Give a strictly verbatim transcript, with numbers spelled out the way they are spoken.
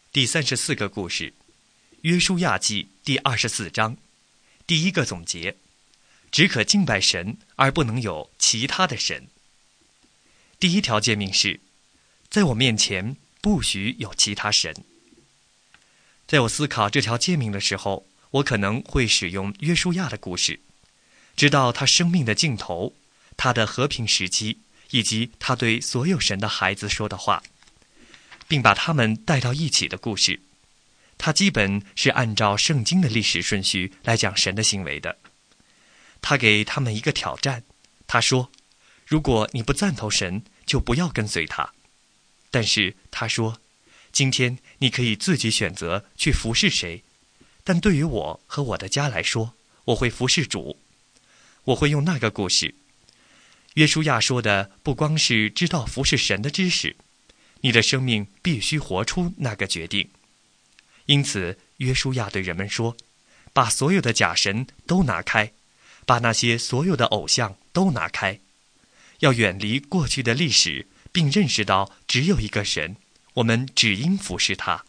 第三十四个故事，约书亚记第二十四章，第一个总结：只可敬拜神，而不能有其他的神。第一条诫命是，在我面前不许有其他神。在我思考这条诫命的时候，我可能会使用约书亚的故事，直到他生命的尽头，他的和平时期，以及他对所有神的孩子说的话，并把他们带到一起的故事。他基本是按照圣经的历史顺序来讲神的行为的。他给他们一个挑战，他说，如果你不赞同神，就不要跟随他。但是他说，今天你可以自己选择去服侍谁，但对于我和我的家来说，我会服侍主。我会用那个故事。约书亚说的不光是知道服侍神的知识，你的生命必须活出那个决定。因此约书亚对人们说，把所有的假神都拿开，把那些所有的偶像都拿开，要远离过去的历史，并认识到只有一个神，我们只应服侍他。